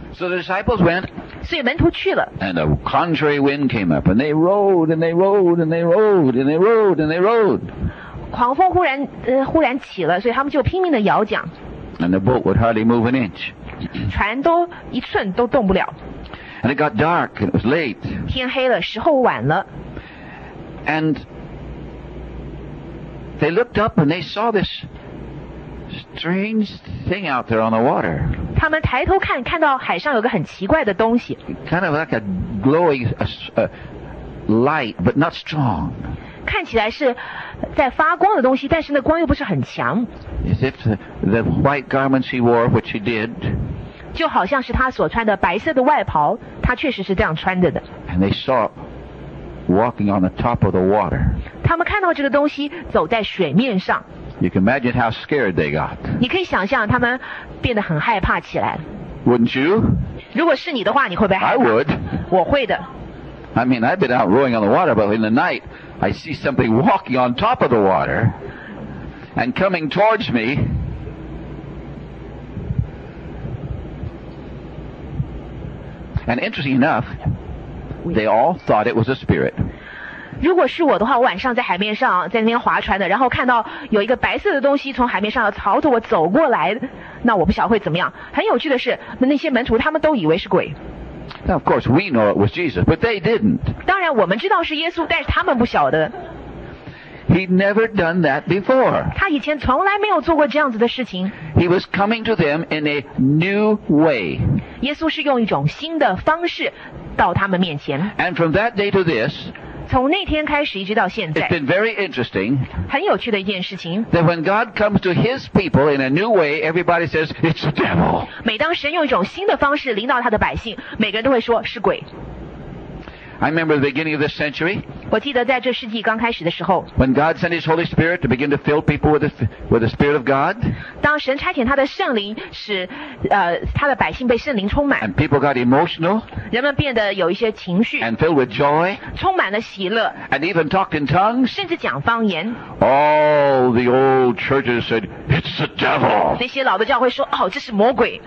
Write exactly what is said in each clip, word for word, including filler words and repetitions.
So the disciples went, 所以门徒去了， and a contrary wind came up, and they rowed, and they rowed, and they rowed, and they rowed, and they rowed. 狂风忽然呃忽然起了，所以他们就拼命的摇桨， And the boat would hardly move an inch. 船都一寸都动不了。 And it got dark, and it was late. 天黑了，时候晚了， And they looked up and they saw this strange thing out there on the water. 他们抬头看，看到海上有个很奇怪的东西， Kind of like a glowing uh, uh, light, but not strong. 看起来是在发光的东西，但是那光又不是很强， As if the, the white garments he wore, which he did, 就好像是他所穿的白色的外袍，他确实是这样穿着的。 and they saw it walking on the top of the water. 他们看到这个东西走在水面上， You can imagine how scared they got. 你可以想象他们变得很害怕起来。 Wouldn't you? 如果是你的话，你会不会害 I 怕？ would. 我会的。 I mean, I've been out rowing on the water, but in the night, I see something walking on top of the water and coming towards me. And interesting enough, they all thought it was a spirit. 如果是我的话，我晚上在海面上在那边划船的，然后看到有一个白色的东西从海面上朝着我走过来，那我不晓得会怎么样。很有趣的是，那些门徒他们都以为是鬼。 Now, of course, we know it was Jesus, but they didn't. 当然我们知道是耶稣，但是他们不晓得。 He'd never done that before. 他以前从来没有做过这样子的事情。 He was coming to them in a new way. 耶稣是用一种新的方式到他们面前。 And from that day to this, 从那天开始一直到现 it's 在， been very interesting 很有趣的一件事情。 that when God comes to His people in a new way, everybody says, it's the devil. 每当神用一种新的方式领导他的百姓，每个人都会说是鬼。 I remember the beginning of this century, 我记得在这世纪刚开始的时候， when God sent His Holy Spirit to begin to fill people with the, with the Spirit of God, 当神差遣他的圣灵，使呃他的百姓被圣灵充满， and people got emotional 人们变得有一些情绪， and filled with joy, 充满了喜乐， and even talked in tongues, 甚至讲方言。 all the old churches said, it's the devil. 那些老的教会说：“哦，这是魔鬼。”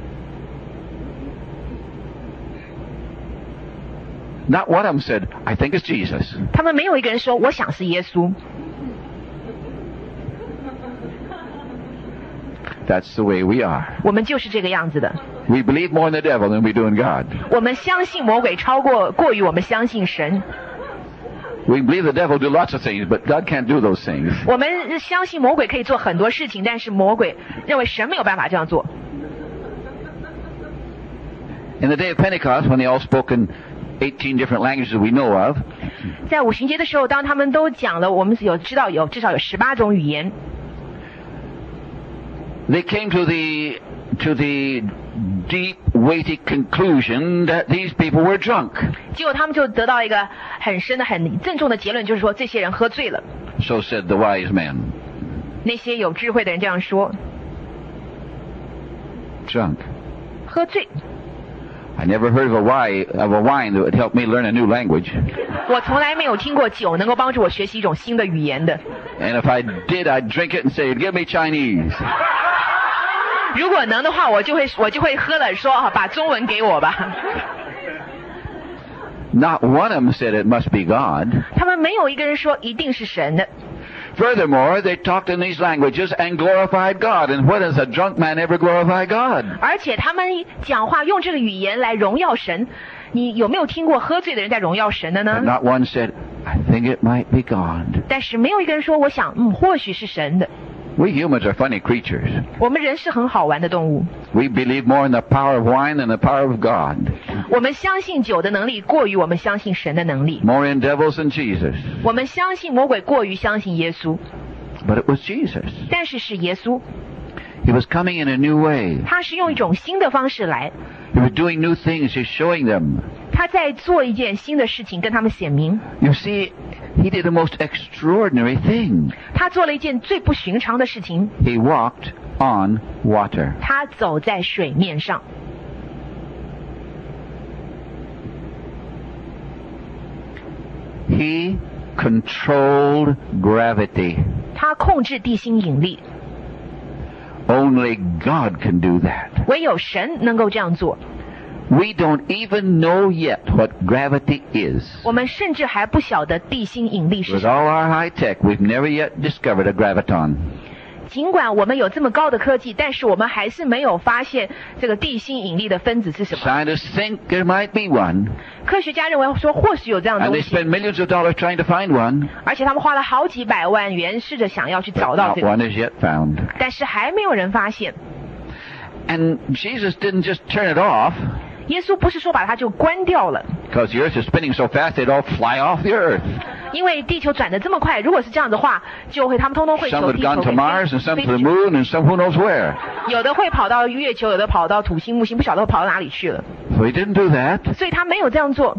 Not one of them said, I think it's Jesus. 他们没有一个人说：“我想是耶稣。” That's the way we are. 我们就是这个样子的。 We believe more in the devil than we do in God. 我们相信魔鬼超过过于我们相信神。 We believe the devil do lots of things, but God can't do those things. 我们相信魔鬼可以做很多事情，但是魔鬼认为神没有办法这样做。 In the day of Pentecost, when they all spoke in eighteen different languages we know of, 在五旬节的时候，当他们都讲了，我们有知道有至少有十八种语言。 they came to the to the deep, weighty conclusion that these people were drunk. 结果他们就得到一个很深的、很郑重的结论，就是说这些人喝醉了。 So said the wise men. 那些有智慧的人这样说： Drunk. 喝醉。 I never heard of a wine of a wine that would help me learn a new language. 我从来没有听过酒能够帮助我学习一种新的语言的。 And if I did, I'd drink it and say, "Give me Chinese." 如果能的话，我就会我就会喝了说，啊，把中文给我吧。 Not one of them said it must be God. 他们没有一个人说一定是神的。 Furthermore, they talked in these languages and glorified God. And when does a drunk man ever glorify God? 而且他们讲话用这个语言来荣耀神。你有没有听过喝醉的人在荣耀神的 But 呢？ not one said, "I think it might be God." 但是没有一个人说，我想，嗯，或许是神的。 We humans are funny creatures. 我们人是很好玩的动物。 We believe more in the power of wine than the power of God. 我们相信酒的能力过于我们相信神的能力。 More in devils than Jesus. 我们相信魔鬼过于相信耶稣。 But it was Jesus. 但是是耶稣， He was coming in a new way. 他是用一种新的方式来， He was doing new things. He's showing them. 他在做一件新的事情，跟他们显明。 You see, he did a most extraordinary thing. 他做了一件最不寻常的事情， He walked on water. 他走在水面上。 He controlled gravity. 他控制地心引力， Only God can do that. 唯有神能够这样做。 We don't even know yet what gravity is. 我们甚至还不晓得地心引力是 With 什么。 all our high tech, we've never yet discovered a graviton. 尽管我们有这么高的科技，但是我们还是没有发现这个地心引力的分子是什么。 Scientists think there might be one, 科学家认为说或许有这样的 and 东 they 西， spend millions of dollars trying to find one. 而且他们花了好几百万元试着想要去 But 找到 not 这个， one is yet found. 但是还没有人发现。 And Jesus didn't just turn it off, 耶稣不是说把它就关掉了， because the earth is spinning so fast they'd all fly off the earth. 因为地球转得这么快，如果是这样的话，就会他们通通会 Some 从 had 地球 gone 给 to Mars, and some 飞 to the 去， moon, and some who knows where. 有的会跑到月球，有的跑到土星、木星，不晓得会跑到哪里去了。 So he didn't do that. 所以他没有这样做，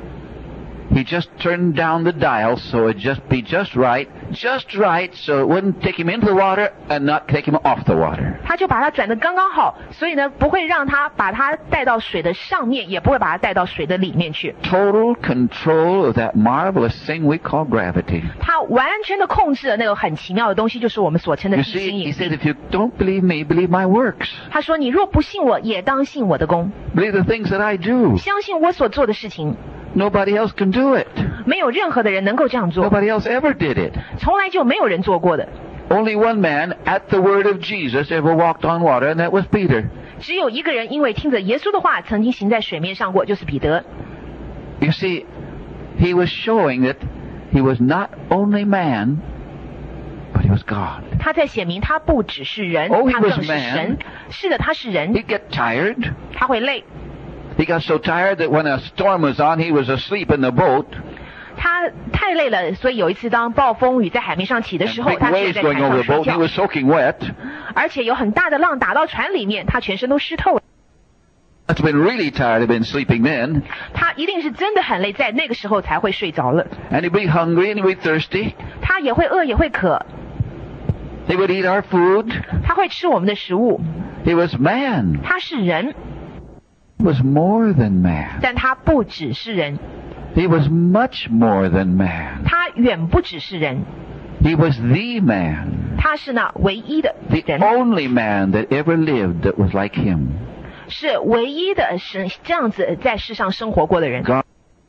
He just turned down the dial so it'd just be just right, just right, so it wouldn't take him into the water and not take him off the water. 他就把它转得刚刚好，所以呢，不会让他把它带到水的上面，也不会把它带到水的里面去。 Total control of that marvelous thing we call gravity. 他完全的控制了那个很奇妙的东西，就是我们所称的 You 地 see, 心 he 引 said, 力。 if you don't believe me, believe my works. 他说：“你若不信我，也当信我的功， Believe the things that I do. 相信我所做的事情。 Nobody else can do it. 没有任何的人能够这样做， Nobody else ever did it. 从来就没有人做过的。 Only one man at the word of Jesus ever walked on water, and that was Peter. 只有一个人因为听着耶稣的话，曾经行在水面上过，就是彼得。 You see, he was showing that he was not only man, but he was God. 他在显明他不只是人， Oh, he 他更 was 是 man. 神。是的，他是人， He'd get tired. 他会累。 He got so tired that when a storm was on, he was asleep in the boat. 他太累了，所以有一次当暴风雨在海面上起的 And 时候， big 他却 waves 在 going 船 over 上 the 睡 boat. He 觉， was soaking wet. 而且有很大的浪打到船里面，他全身都湿透了。 Must have been really tired of been sleeping then. 他一定是真的很累，在那个时候才会睡着了。 And he'd be hungry and he'd be thirsty. 他也会饿，也会渴， He would eat our food. 他会吃我们的食物。 He was man. 他是人， He was more than man. 但他不只是人， He was much more than man. 他远不只是人， He was the man. 他是那唯一的 The 人， only man that ever lived that was like him. 是唯一的神这样子在世上生活过的人。 God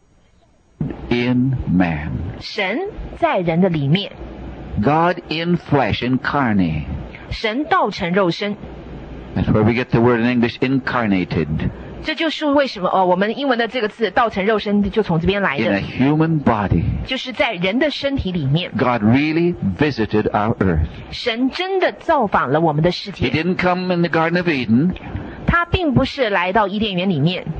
in man. 神在人的里面， God in flesh, incarnate. 神道成肉身。 That's where we get the word in English, incarnated. 这就是为什么哦，我们英文的这个字道成肉身就从这边来 In a 的， human body. 就是在人的身体里面， God really visited our earth. 神真的造访了我们的世 He 界。 didn't come in the Garden of Eden. 他并不是来到伊甸园里面，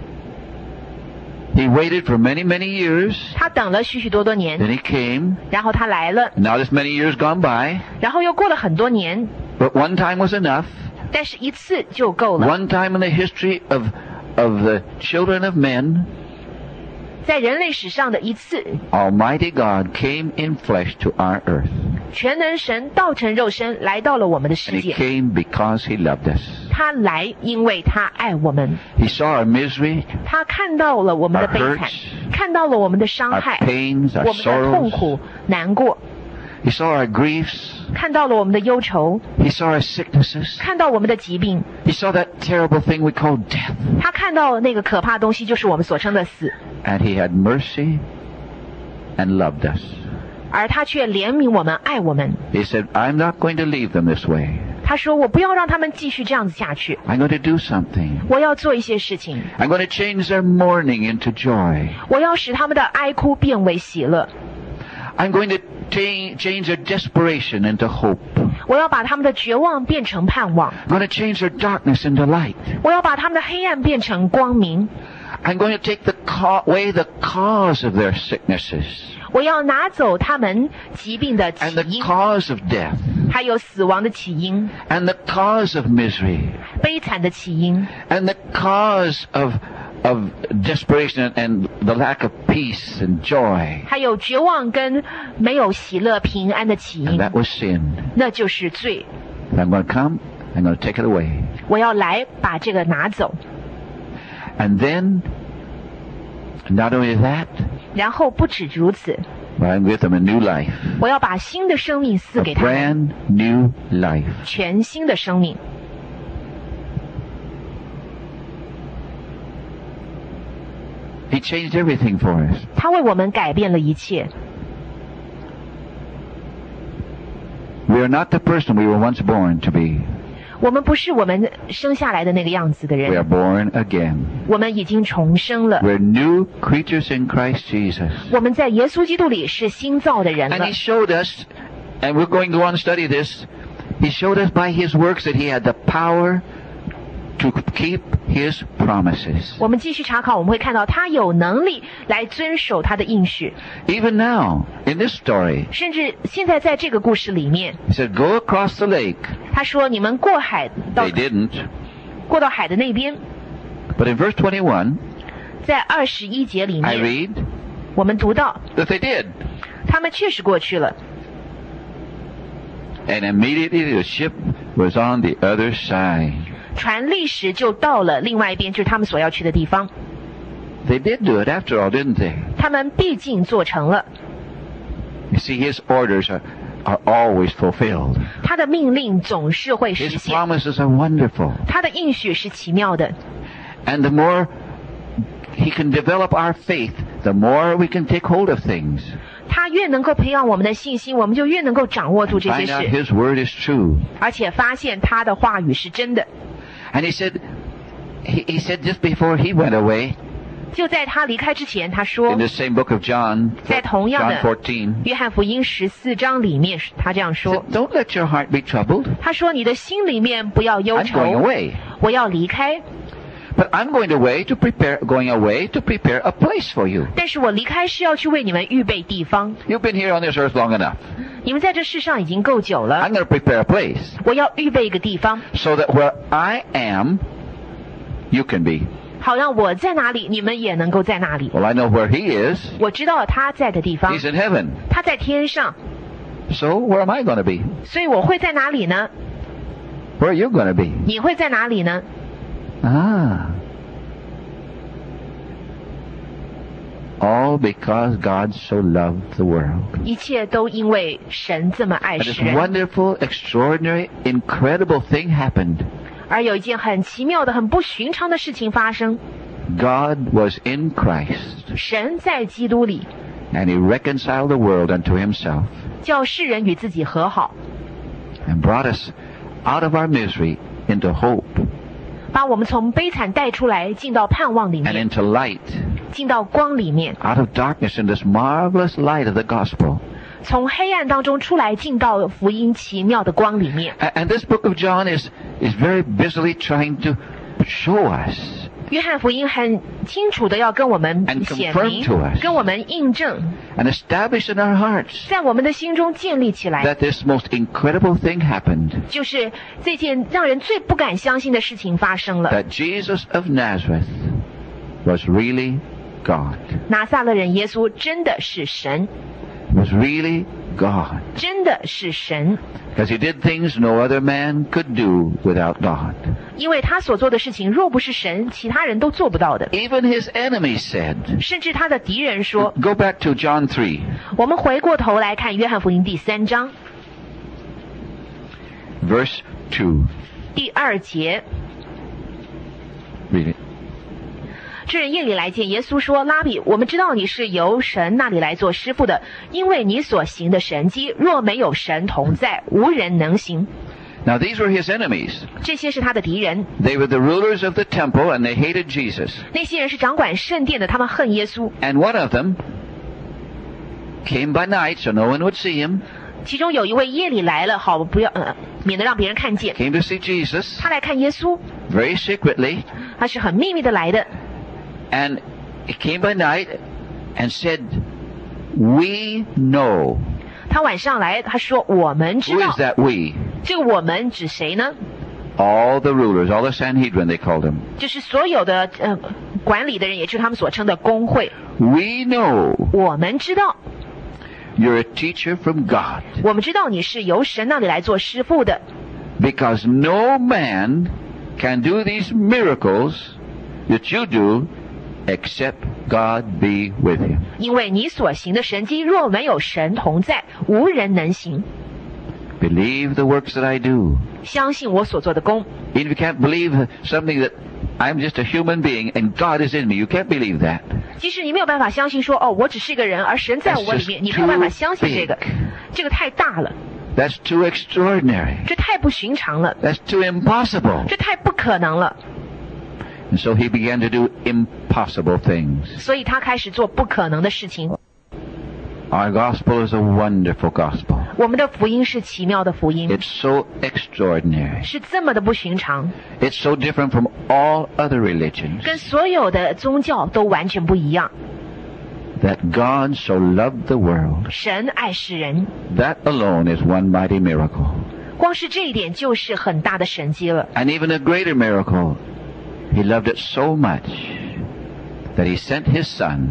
He waited for many, many years. 他等了许许多多 Then 年， he came. 然后他来了， And now this many years gone by. 然后又过了很多年， But one time was enough. 但是一次就够了。 One time in the history of, of the children of men, 在人类史上的一次， Almighty God came in flesh to our earth. 全能神道成肉身来到了我们的 And 世 he 界。 came because he loved us. 他来，因为他爱我们。 He saw our misery, 他看到了我们的 Our 悲惨 hurts,， 看到了我们的伤 our 害， pains, 我 our 们的痛 sorrows. 苦、难过， He saw our griefs. 看到了我们的忧愁， He saw our sicknesses. 看到我们的疾病， He saw that terrible thing we call death. 他看到那个可怕的东西，就是我们所称的死， And he had mercy and loved us. 而他却怜悯我们，爱我们。 He said, I'm not going to leave them this way. 他说：“我不要让他们继续这样子下去， I'm going to do something. 我要做一些事情， I'm going to change their mourning into joy. 我要使他们的哀哭变为喜乐， I'm going to cha- change their desperation into hope. 我要把他们的绝望变成盼望， I'm going to change their darkness into light. 我要把他们的黑暗变成光明， I'm going to take the ca- away the cause of their sicknesses 我要拿走他们疾病的起 and the 因， cause of death 还有死亡的起因、 and the cause of misery 悲惨的起因， and the cause of of desperation and the lack of peace and joy. 还有绝望跟没有喜乐平安的起 And 因， that was sin. 那就是罪。 And I'm going to come, I'm going to take it away. 我要来把这个拿走， And then, not only that, 然后不止如此， but I'm give them a new life. 我要把新的生命赐 A 给他们， brand new life. 全新的生命。 He changed everything for us. 他为我们改变了一切。 We are not the person we were once born to be. 我们不是我们生下来的那个样子的 We are 人， born again. 我们已经重生了。 We're new creatures in Christ Jesus. 我们在耶稣基督里是新造的人 And 了 he。showed us, and we're going to go on and study this, he showed us by his works that he had the power to keep his promises. 我们继续查考，我们会看到他有能力来遵守他的应许。 Even now, in this story, 甚至现在在这个故事里面， he said, go across the lake. 他说：“你们过海到 They didn't. 过到海的那边。 But in verse twenty-one, ” 在二十一节里 I 面， read 我们读到 that they did. 他们确实过去了。 And immediately the ship was on the other side. 船立时就到了另外一边，就是他们所要去的地方。 They did do it after all, didn't they? 他们毕竟做成了， You see, his orders are, are always fulfilled. 他的命令总是会实 His 现， promises are wonderful. 他的应许是奇妙的。 And the more he can develop our faith, the more we can take hold of things. 他越能够培养我们的信心，我们就越能够掌握住这些 Find out 事， his word is true. 而且发现他的话语是真的。 And he said, he, he said just before he went away, 就在他离开之前，他说 in the same book of John, 在同样 John 的 fourteen, 约翰福音十四章里面，他这样 he 说 said, don't let your heart be troubled. 他说你的心里面不要忧 I'm 愁， going away. 我要离开， But I'm going away to prepare, going away to prepare a place for you. 但是我离开是要去为你们预备地方。 You've been here on this earth long enough. 你们在这世上已经够久了， I'm going to prepare a place 我要预备一个地方， so that where I am, you can be. 好让我在哪里，你们也能够在那里。 Well, I know where he is. 我知道他在的地方， He's in heaven. 他在天上， So where am I going to be? 所以我会在哪里呢？ Where are you going to be? 你会在哪里呢？ Ah. All because God so loved the world. 一切都因为神这么爱 And 世 this 人， wonderful, extraordinary, incredible thing happened. 而有一件很奇妙的、很不寻常的事情发生。 God was in Christ, 神在基督里， and he reconciled the world unto himself, 叫世人与自己和好， and brought us out of our misery into hope 把我们从悲惨带出来，进到盼望里 and 面， into light, 进到光里面， out of darkness in this marvelous light of the gospel. 从黑暗当中出来，进到福音奇妙的光里面。 A- And this book of John is, is very busily trying to show us 约翰福音很清楚的要跟我们 And 显 confirm 明 to us 跟我们印证， and establish in our hearts 在我们的心中建立起来， that this most incredible thing happened, 就是这件让人最不敢相信的事情发生了。 that Jesus of Nazareth was really God, 拿撒勒人耶稣真的是神， was really God, 真的是神， because he did things no other man could do without God. 因为他所做的事情若不是神，其他人都做不到的。 Even his enemies said, 甚至他的敌人说， go back to John three, 我们回过头来看约翰福音第三章 verse two. 第二节， Read it. 这人夜里来见耶稣说，拉比，我们知道你是由神那里来做师傅的，因为你所行的神迹，若没有神同在，无人能行。 Now these were his enemies. 这些是他的敌人， They were the rulers of the temple and they hated Jesus. 那些人是掌管圣殿的，他们恨耶稣。 And one of them came by night so no one would see him, 其中有一位夜里来了，好不要呃，免得让别人看见。 came to see Jesus 他来看耶稣， very secretly, 他是很秘密的来的。 and he came by night and said, we know. 他晚上来，他说我们知 Who 道 is。that we? 这个我们指谁呢？ All the rulers, all the Sanhedrin they called them. 就是所有的呃管理的人，也就是他们所称的公会。 We know 我们知道， you're a teacher from God, 我们知道你是由神那里来做师傅的， because no man can do these miracles that you do except God be with him. 因为你所行的神迹，若没有神同在，无人能行。 Believe the works that I do. 相信我所做的功。 Even if you can't believe something that I'm just a human being and God is in me, you can't believe that. 即使你没有办法相信说，哦，我只是一个人，而神在我里面，你没有办法相信这个，这个太大了。 That's too extraordinary. 这太不寻常了。 That's too impossible. 这太不可能了。 And so he began to do impossible things. 所以他开始做不可能的事情。 Our gospel is a wonderful gospel. 我们的福音是奇妙的福音。 It's so extraordinary. 是这么的不寻常。 It's so different from all other religions. 跟所有的宗教都完全不一样。 That God so loved the world. 神爱世人。 That alone is one mighty miracle. 光是这一点就是很大的神迹了。 And even a greater miracle, he loved it so much that he sent his son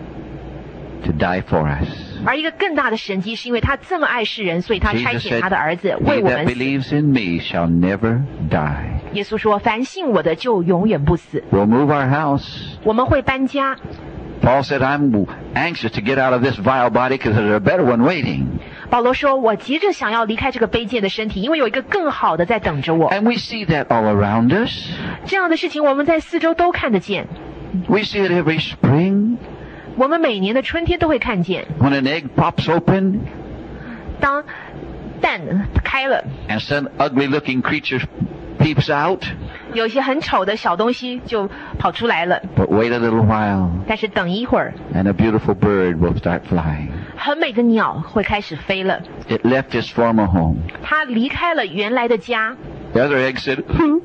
to die for us. 而一个更大的神迹是因为他这么爱世人，所以他差遣他的儿子为 He 我 that 们死。 believes in me shall never die. 耶稣说，凡信我的就永远不死。 We'll move our house. 我们会搬家。 Paul said, I'm anxious to get out of this vile body because there's a better one waiting. 保罗说，我急着想要离开这个卑贱的身体，因为有一个更好的在等着我。 And we see that all around us. 这样的事情我们在四周都看得见。 We see it every spring. 我们每年的春天都会看见。 When an egg pops open. 当蛋开了。 And some ugly-looking creature peeps out. 有一些很丑的小东西就跑出来了。 But wait a little while. 但是等一会儿。 And a beautiful bird will start flying. 很美的鸟会开始飞了。 It left its former home. 它离开了原来的家。 The other egg said,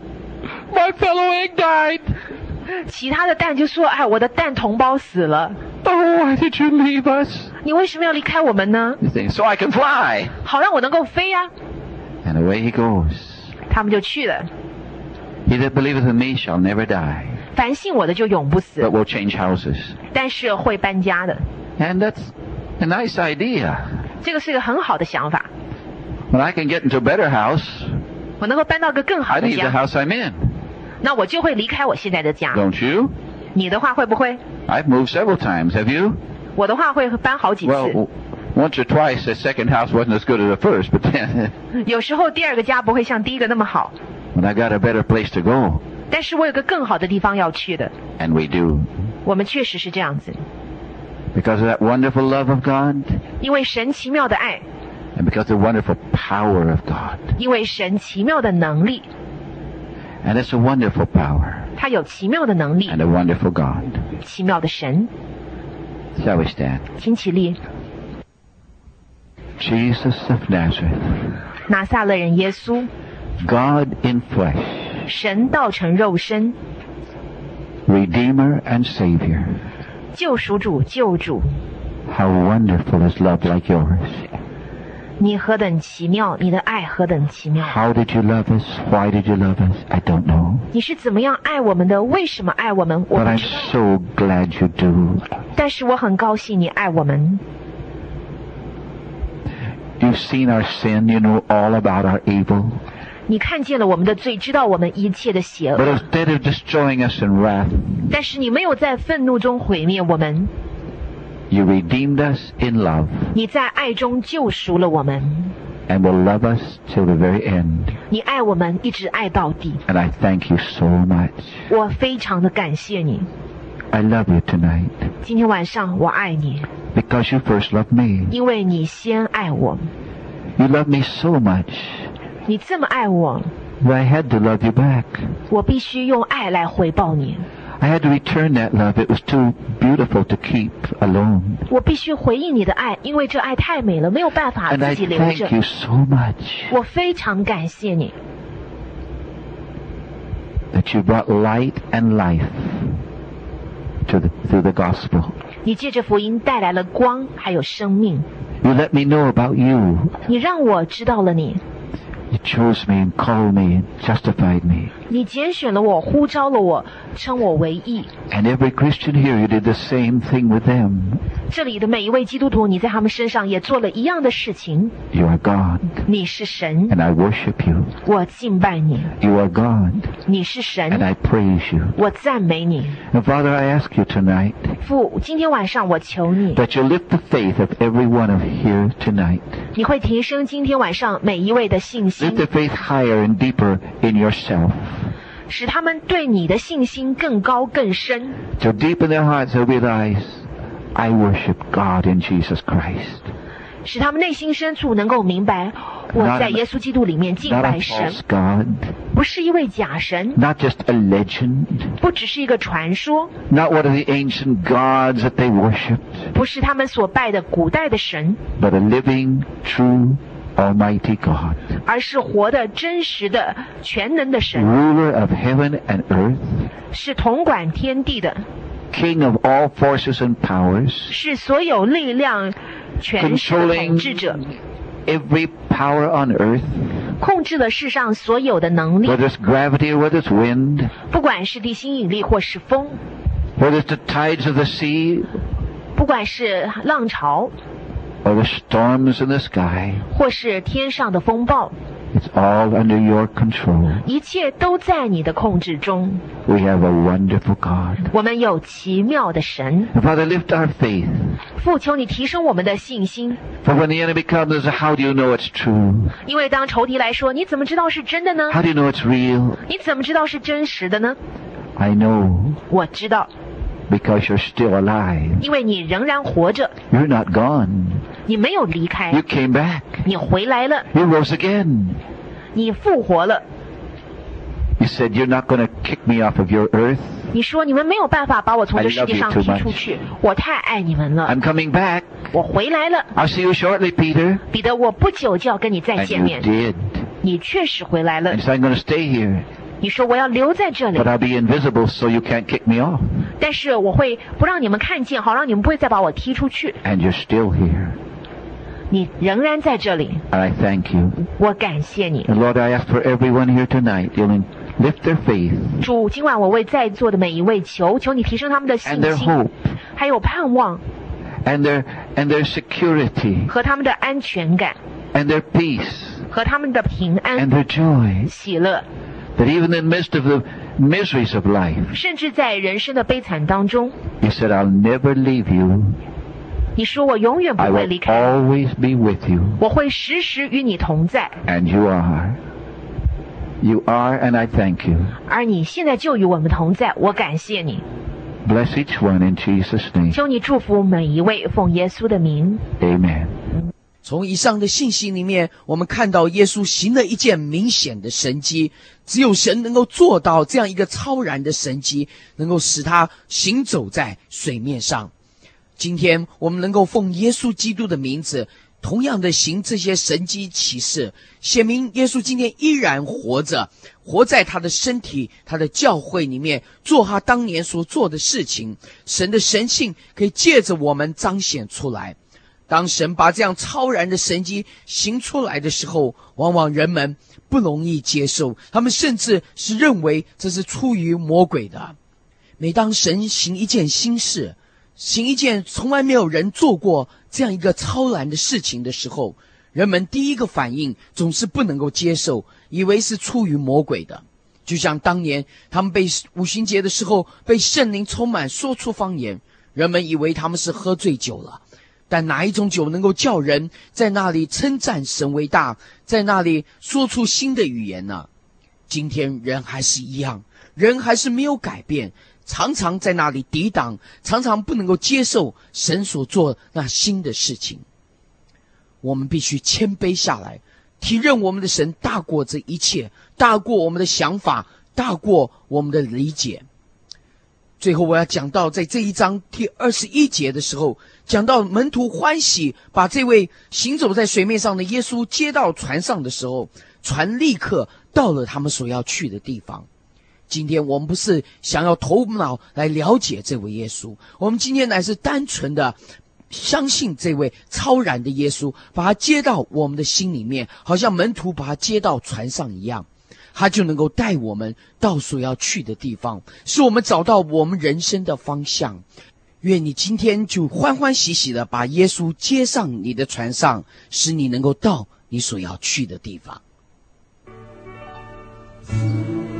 My fellow egg died. 其他的蛋就说，哎，我的蛋同胞死了。 Oh, why did you leave us? 你为什么要离开我们呢？ So I can fly. 好让我能够飞啊。 And away he goes. 他们就去了。 He that believeth in me shall never die. 凡信我的就永不死。 But will change houses. 但是会搬家的。 And that's a nice idea. 这个是一个很好的想法。 When I can get into a better house, 我能够搬到个更好 I 的 leave the 家， house I'm in. 那我就会离开我现在的家。 Don't you? 你的话会不会？ I've moved several times. Have you? 我的话会搬好几次。 Well, once or twice the second house wasn't as good as the first, but then 有时候第二个家不会像第一个那么好。 when I got a better place to go. 但是我有个更好的地方要去的。 And we do. 我们确实是这样子。 Because of that wonderful love of God. 因为神奇妙的爱。 And because of the wonderful power of God. 因为神奇妙的能力。 And it's a wonderful power. 他有奇妙的能力。 And a wonderful God. 奇妙的神。 Shall we stand? 请起立。 Jesus of Nazareth. 拿撒勒人耶稣。 God in flesh. 神道成肉身。 Redeemer and Savior. 救赎主，救主。 How wonderful is love like yours. 你何等奇妙，你的爱何等奇妙。 How did you love us? Why did you love us? I don't know. 你是怎么样爱我们的？为什么爱我们？我 But 不 I'm 知道。 so glad you do. 但是我很高兴你爱我们。 You've seen our sin. You know all about our evil. 你看见了我们的罪，知道我们一切的邪 But 恶。 instead of destroying us in wrath, 但是你没有在愤怒中毁灭我们， you redeemed us in love 你在爱中救赎了我们， and will love us till the very end. 你爱我们一直爱到底。 And I thank you so much. 我非常的感谢你。 I love you tonight 今天晚上我爱你， because you first loved me. 因为你先爱我。 You love me so much 你这么爱我， that I had to love you back. 我必须用爱来回报你。 I had to return that love. It was too beautiful to keep alone. 我必须回应你的爱，因为这爱太美了，没有办法 And I 自己留 thank 着。 you so much 我非常感谢你， that you brought light and life to the, through the gospel. 你借着福音带来了光，还有生命。 You let me know about you. 你让我知道了你， You chose me and called me and justified me. 你拣选了我，呼召了我，称我为义。 And every Christian here, you did the same thing with them. 这里的每一位基督徒，你在他们身上也做了一样的事情。 You are God, 你是神， and I worship you. 我敬拜你； You are God, 你是 and 神， I praise you. 我赞美你。 And Father, I ask you tonight 父，今天晚上我求你， that you lift the faith of every one of here tonight. 你会提升今天晚上每一位的信 Lift 心， the faith higher and deeper in yourself. 使他们对你的信心更高更深。 So deep in their hearts they'll realize, I worship God in Jesus Christ. 使他们内心深处能够明白，我在耶稣基督里面敬 Not 拜 a 神， false God, 不是一位假神， not just a legend, 不只是一个传说， not one of the ancient gods that they worshipped, 不是他们所拜的古代的神， but a living, true, almighty God, 而是活的真实的全能的神， ruler of heaven and earth, 是统管天地的， king of all forces and powers, 是所有力量权势的统治者， every power on earth, 控制了世上所有的能力， whether it's gravity or whether it's wind, 不管是地心引力或是风， whether it's the tides of the sea 不管是浪潮 or the storms in the sky. 或是天上的风暴， It's all under your control. 一切都在你的控制中。 We have a wonderful God. 我们有奇妙的神， And Father, lift our faith. 父，求你提升我们的信心， For when the enemy comes, how do you know it's true? 因为当仇敌来说，你怎么知道是真的呢？ How do you know it's real? 你怎么知道是真实的呢？ I know, 我知道， because you're still alive. 因为你仍然活着， You're not gone. 你没有离开 You，came back. 你回来了， You rose again. 你复活了。 You said you're not going to kick me off of your earth. 你说你们没有办法把我从这世界上 I love you 踢 too 出去，我太爱你们了， I'm coming back. 我回来了。 I'll see you shortly, Peter. 彼得，我不久就要跟你再 And 见 you 面。 did. 你确实回来了 And，so I'm going to stay here. 你说我要留在这里 But，I'll be invisible so you can't kick me off. 但是我会不让你们看见，好让你们不会再把我踢出去。 And you're still here. 你仍然在这里， And I thank you. 我感谢你。 And Lord, I ask for everyone here tonight, you'll lift their faith 主，今晚我为在座的每一位求，求你提升他们的 and 信 their 心， hope 还有盼望 and their and their security 和他们的安全感 and their peace 和他们的平 and 安 their joy. 喜乐， That even in the midst of the miseries of life, 甚至在人生的悲惨当中， you said, I'll never leave you. 你说我永远不 I 会 will 离开， always be with you. 我会时时与你同在， And you are. You are, and I thank you. 而你现在就与我们同在，我感谢你。 Bless each one in Jesus' name. 求你祝福每一位，奉耶稣的名。 Amen. 从以上的信息里面，我们看到耶稣行了一件明显的神迹，只有神能够做到这样一个超然的神迹，能够使他行走在水面上。今天我们能够奉耶稣基督的名字，同样的行这些神迹奇事，显明耶稣今天依然活着，活在他的身体、他的教会里面，做他当年所做的事情。神的神性可以借着我们彰显出来。当神把这样超然的神迹行出来的时候，往往人们不容易接受，他们甚至是认为这是出于魔鬼的。每当神行一件新事，行一件从来没有人做过这样一个超然的事情的时候，人们第一个反应总是不能够接受，以为是出于魔鬼的。就像当年他们被五旬节的时候被圣灵充满，说出方言，人们以为他们是喝醉酒了。但哪一种酒能够叫人在那里称赞神为大，在那里说出新的语言呢？今天人还是一样，人还是没有改变，常常在那里抵挡，常常不能够接受神所做那新的事情。我们必须谦卑下来，体认我们的神大过这一切，大过我们的想法，大过我们的理解。最后我要讲到在这一章第二十一节的时候，讲到门徒欢喜把这位行走在水面上的耶稣接到船上的时候，船立刻到了他们所要去的地方。今天我们不是想要头脑来了解这位耶稣，我们今天乃是单纯的相信这位超然的耶稣，把他接到我们的心里面，好像门徒把他接到船上一样，他就能够带我们到所要去的地方，使我们找到我们人生的方向。愿你今天就欢欢喜喜的把耶稣接上你的船上，使你能够到你所要去的地方。